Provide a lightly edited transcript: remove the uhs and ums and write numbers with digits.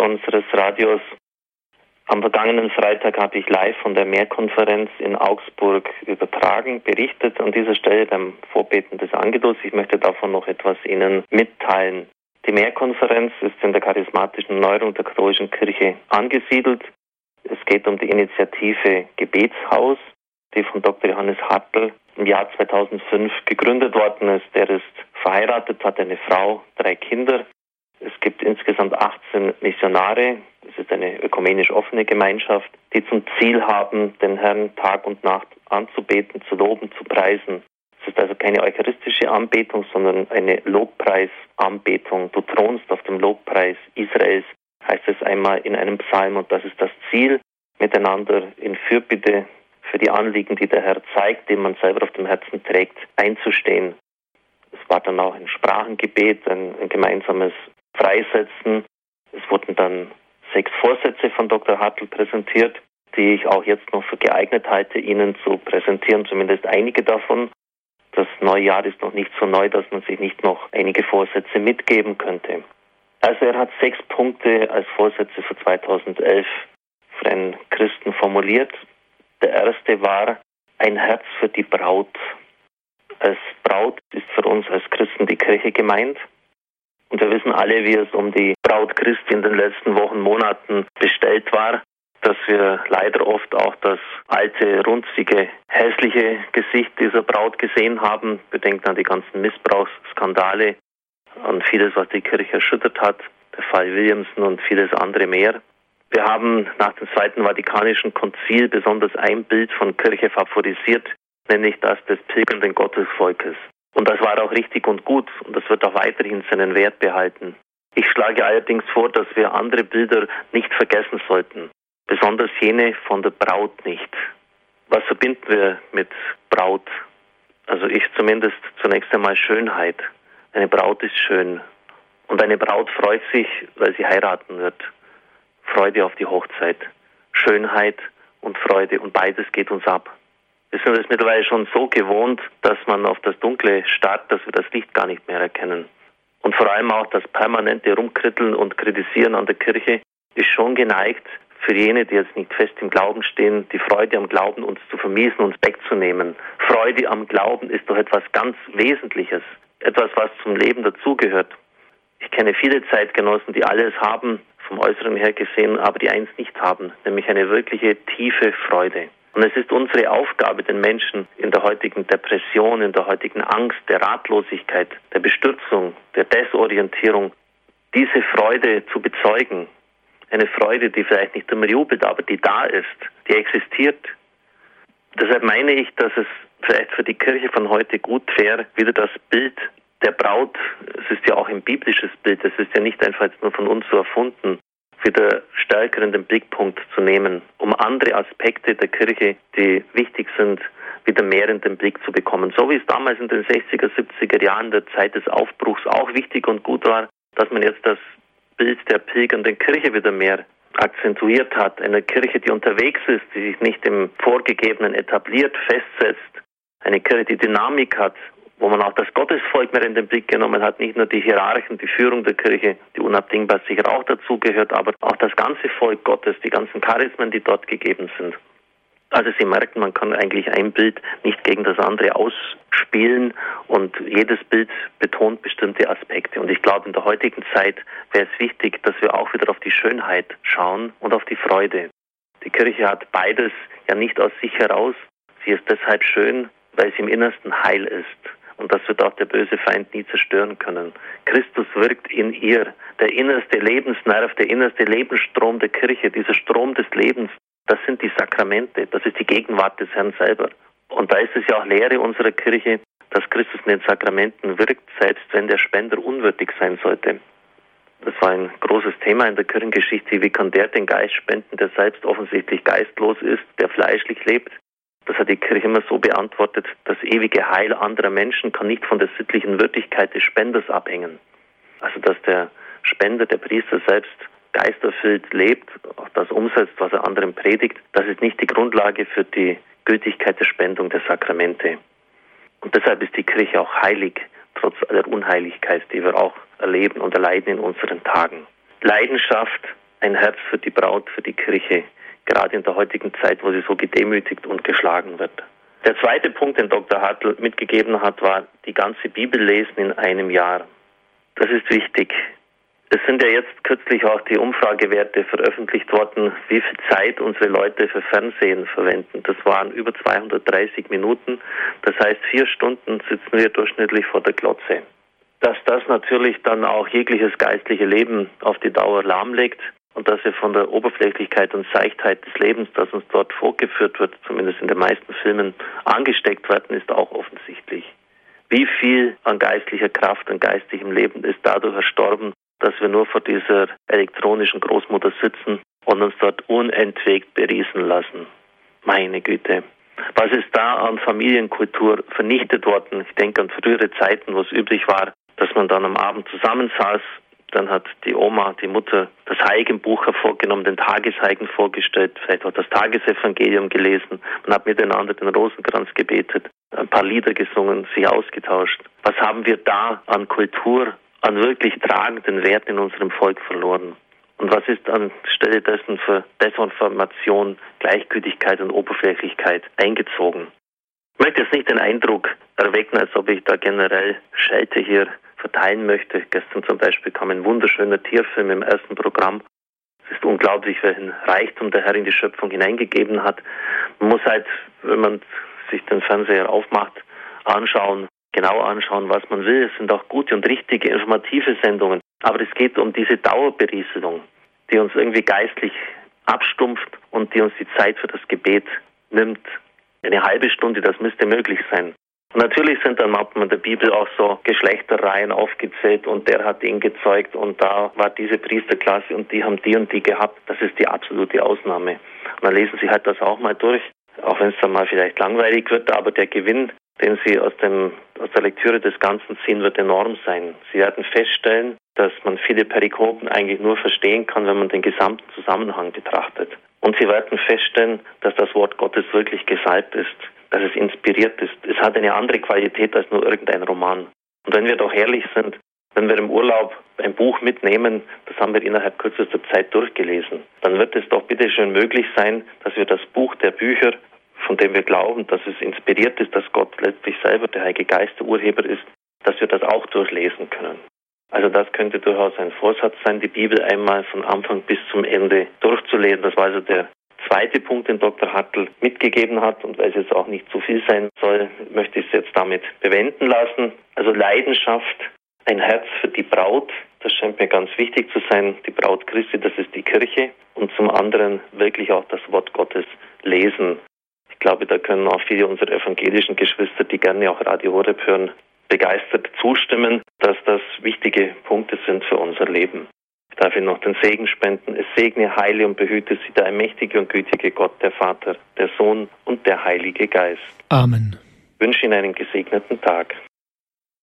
unseres Radios. Am vergangenen Freitag habe ich live von der Mehrkonferenz in Augsburg übertragen, berichtet an dieser Stelle beim Vorbeten des Angelus. Ich möchte davon noch etwas Ihnen mitteilen. Die Mehrkonferenz ist in der charismatischen Erneuerung der katholischen Kirche angesiedelt. Es geht um die Initiative Gebetshaus, die von Dr. Johannes Hartl im Jahr 2005 gegründet worden ist. Er ist verheiratet, hat eine Frau, 3 Kinder. Es gibt insgesamt 18 Missionare. Es ist eine ökumenisch offene Gemeinschaft, die zum Ziel haben, den Herrn Tag und Nacht anzubeten, zu loben, zu preisen. Es ist also keine eucharistische Anbetung, sondern eine Lobpreisanbetung. Du thronst auf dem Lobpreis Israels, heißt es einmal in einem Psalm. Und das ist das Ziel, miteinander in Fürbitte für die Anliegen, die der Herr zeigt, die man selber auf dem Herzen trägt, einzustehen. Es war dann auch ein Sprachengebet, ein gemeinsames Freisetzen. Es wurden dann 6 Vorsätze von Dr. Hartl präsentiert, die ich auch jetzt noch für geeignet halte, Ihnen zu präsentieren, zumindest einige davon. Das neue Jahr ist noch nicht so neu, dass man sich nicht noch einige Vorsätze mitgeben könnte. Also er hat 6 Punkte als Vorsätze für 2011 für einen Christen formuliert. Der erste war ein Herz für die Braut. Als Braut ist für uns als Christen die Kirche gemeint. Und wir wissen alle, wie es um die Braut Christi in den letzten Wochen, Monaten bestellt war, dass wir leider oft auch das alte, runzige, hässliche Gesicht dieser Braut gesehen haben. Wir denken an die ganzen Missbrauchsskandale, an vieles, was die Kirche erschüttert hat, der Fall Williamson und vieles andere mehr. Wir haben nach dem Zweiten Vatikanischen Konzil besonders ein Bild von Kirche favorisiert, nämlich das des pilgernden Gottesvolkes. Und das war auch richtig und gut und das wird auch weiterhin seinen Wert behalten. Ich schlage allerdings vor, dass wir andere Bilder nicht vergessen sollten, besonders jene von der Braut nicht. Was verbinden wir mit Braut? Also ich zumindest zunächst einmal Schönheit. Eine Braut ist schön und eine Braut freut sich, weil sie heiraten wird. Freude auf die Hochzeit, Schönheit und Freude und beides geht uns ab. Wir sind es mittlerweile schon so gewohnt, dass man auf das Dunkle starrt, dass wir das Licht gar nicht mehr erkennen. Und vor allem auch das permanente Rumkritteln und Kritisieren an der Kirche ist schon geneigt, für jene, die jetzt nicht fest im Glauben stehen, die Freude am Glauben uns zu vermiesen, uns wegzunehmen. Freude am Glauben ist doch etwas ganz Wesentliches, etwas, was zum Leben dazugehört. Ich kenne viele Zeitgenossen, die alles haben, vom Äußeren her gesehen, aber die eins nicht haben, nämlich eine wirkliche tiefe Freude. Und es ist unsere Aufgabe, den Menschen in der heutigen Depression, in der heutigen Angst, der Ratlosigkeit, der Bestürzung, der Desorientierung, diese Freude zu bezeugen. Eine Freude, die vielleicht nicht immer jubelt, aber die da ist, die existiert. Deshalb meine ich, dass es vielleicht für die Kirche von heute gut wäre, wieder das Bild der Braut, es ist ja auch ein biblisches Bild, es ist ja nicht einfach jetzt nur von uns so erfunden, wieder stärker in den Blickpunkt zu nehmen, um andere Aspekte der Kirche, die wichtig sind, wieder mehr in den Blick zu bekommen. So wie es damals in den 60er, 70er Jahren der Zeit des Aufbruchs auch wichtig und gut war, dass man jetzt das Bild der pilgernden Kirche wieder mehr akzentuiert hat. Eine Kirche, die unterwegs ist, die sich nicht im Vorgegebenen etabliert, festsetzt. Eine Kirche, die Dynamik hat, wo man auch das Gottesvolk mehr in den Blick genommen hat, nicht nur die Hierarchen, die Führung der Kirche, die unabdingbar sicher auch dazugehört, aber auch das ganze Volk Gottes, die ganzen Charismen, die dort gegeben sind. Also Sie merken, man kann eigentlich ein Bild nicht gegen das andere ausspielen und jedes Bild betont bestimmte Aspekte. Und ich glaube, in der heutigen Zeit wäre es wichtig, dass wir auch wieder auf die Schönheit schauen und auf die Freude. Die Kirche hat beides ja nicht aus sich heraus. Sie ist deshalb schön, weil sie im Innersten heil ist. Und das wird auch der böse Feind nie zerstören können. Christus wirkt in ihr. Der innerste Lebensnerv, der innerste Lebensstrom der Kirche, dieser Strom des Lebens, das sind die Sakramente, das ist die Gegenwart des Herrn selber. Und da ist es ja auch Lehre unserer Kirche, dass Christus in den Sakramenten wirkt, selbst wenn der Spender unwürdig sein sollte. Das war ein großes Thema in der Kirchengeschichte. Wie kann der den Geist spenden, der selbst offensichtlich geistlos ist, der fleischlich lebt? Das hat die Kirche immer so beantwortet, das ewige Heil anderer Menschen kann nicht von der sittlichen Würdigkeit des Spenders abhängen. Also dass der Spender, der Priester selbst geisterfüllt lebt, auch das umsetzt, was er anderen predigt, das ist nicht die Grundlage für die Gültigkeit der Spendung der Sakramente. Und deshalb ist die Kirche auch heilig, trotz aller Unheiligkeit, die wir auch erleben und erleiden in unseren Tagen. Leidenschaft ein Herz für die Braut, für die Kirche, gerade in der heutigen Zeit, wo sie so gedemütigt und geschlagen wird. Der zweite Punkt, den Dr. Hartl mitgegeben hat, war die ganze Bibel lesen in einem Jahr. Das ist wichtig. Es sind ja jetzt kürzlich auch die Umfragewerte veröffentlicht worden, wie viel Zeit unsere Leute für Fernsehen verwenden. Das waren über 230 Minuten. Das heißt, 4 Stunden sitzen wir durchschnittlich vor der Glotze. Dass das natürlich dann auch jegliches geistliche Leben auf die Dauer lahmlegt und dass wir von der Oberflächlichkeit und Seichtheit des Lebens, das uns dort vorgeführt wird, zumindest in den meisten Filmen, angesteckt werden, ist auch offensichtlich. Wie viel an geistlicher Kraft und geistigem Leben ist dadurch erstorben, dass wir nur vor dieser elektronischen Großmutter sitzen und uns dort unentwegt beriesen lassen. Meine Güte. Was ist da an Familienkultur vernichtet worden? Ich denke an frühere Zeiten, wo es üblich war, dass man dann am Abend zusammensaß. Dann hat die Oma, die Mutter, das Heiligenbuch hervorgenommen, den Tagesheiligen vorgestellt, vielleicht auch das Tagesevangelium gelesen. Man hat miteinander den Rosenkranz gebetet, ein paar Lieder gesungen, sich ausgetauscht. Was haben wir da an Kultur, an wirklich tragenden Werten in unserem Volk verloren? Und was ist anstelle dessen für Desinformation, Gleichgültigkeit und Oberflächlichkeit eingezogen? Ich möchte jetzt nicht den Eindruck erwecken, als ob ich da generell Schelte hier verteilen möchte. Gestern zum Beispiel kam ein wunderschöner Tierfilm im ersten Programm. Es ist unglaublich, welchen Reichtum der Herr in die Schöpfung hineingegeben hat. Man muss halt, wenn man sich den Fernseher aufmacht, genau anschauen, was man will. Es sind auch gute und richtige, informative Sendungen. Aber es geht um diese Dauerberieselung, die uns irgendwie geistlich abstumpft und die uns die Zeit für das Gebet nimmt. Eine halbe Stunde, das müsste möglich sein. Und natürlich sind dann manchmal in der Bibel auch so Geschlechterreihen aufgezählt und der hat den gezeugt und da war diese Priesterklasse und die haben die und die gehabt. Das ist die absolute Ausnahme. Und dann lesen Sie halt das auch mal durch, auch wenn es dann mal vielleicht langweilig wird, aber der Gewinn, den Sie aus der Lektüre des Ganzen ziehen, wird enorm sein. Sie werden feststellen, dass man viele Perikopen eigentlich nur verstehen kann, wenn man den gesamten Zusammenhang betrachtet. Und Sie werden feststellen, dass das Wort Gottes wirklich gesalbt ist, dass es inspiriert ist. Es hat eine andere Qualität als nur irgendein Roman. Und wenn wir doch ehrlich sind, wenn wir im Urlaub ein Buch mitnehmen, das haben wir innerhalb kürzester Zeit durchgelesen, dann wird es doch bitte schön möglich sein, dass wir das Buch der Bücher, von dem wir glauben, dass es inspiriert ist, dass Gott letztlich selber der Heilige Geist der Urheber ist, dass wir das auch durchlesen können. Also das könnte durchaus ein Vorsatz sein, die Bibel einmal von Anfang bis zum Ende durchzulesen. Das war also der zweite Punkt, den Dr. Hartl mitgegeben hat. Und weil es jetzt auch nicht zu viel sein soll, möchte ich es jetzt damit bewenden lassen. Also Leidenschaft, ein Herz für die Braut, das scheint mir ganz wichtig zu sein. Die Braut Christi, das ist die Kirche. Und zum anderen wirklich auch das Wort Gottes lesen. Ich glaube, da können auch viele unserer evangelischen Geschwister, die gerne auch Radio Horeb hören, begeistert zustimmen, dass das wichtige Punkte sind für unser Leben. Ich darf Ihnen noch den Segen spenden. Es segne, heile und behüte Sie der allmächtige und gütige Gott, der Vater, der Sohn und der Heilige Geist. Amen. Ich wünsche Ihnen einen gesegneten Tag.